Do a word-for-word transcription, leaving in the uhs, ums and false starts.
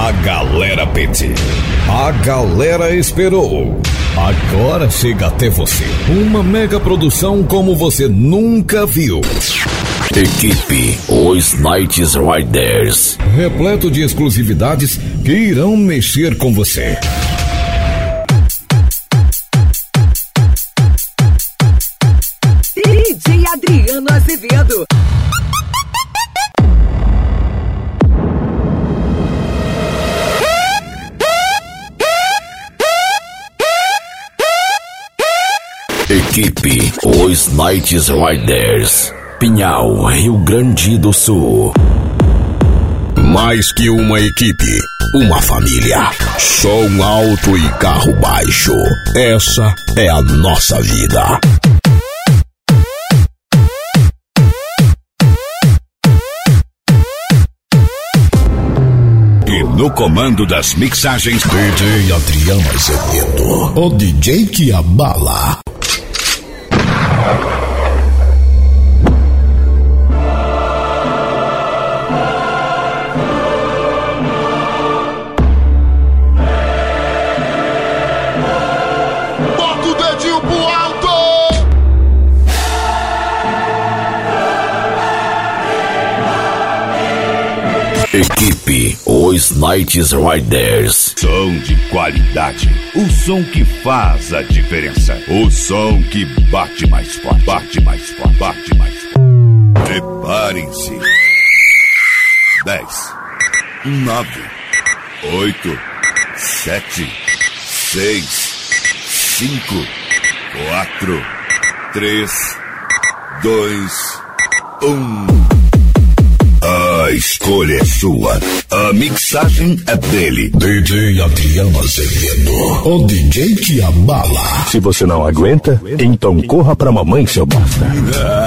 A galera pede, a galera esperou. Agora chega até você uma mega produção como você nunca viu. Equipe Os Night Riders, repleto de exclusividades que irão mexer com você. D J Adriano Azevedo. Equipe Os Night Riders, Pinhal, Rio Grande do Sul. Mais que uma equipe, uma família. Som alto e carro baixo. Essa é a nossa vida. E no comando das mixagens, D J Adriano Azevedo, o D J que abala. Bota o dedinho pro alto! Equipe Os Night Riders. Som de qualidade. O som que faz a diferença. O som que bate mais forte. Bate mais forte. Bate mais forte. Preparem-se. Dez, nove, oito, sete, seis, cinco, quatro, três, dois, um. A escolha é sua. A mixagem é dele. D J Adriano Azevedo, o D J que abala. Se você não aguenta, então corra pra mamãe, seu bosta.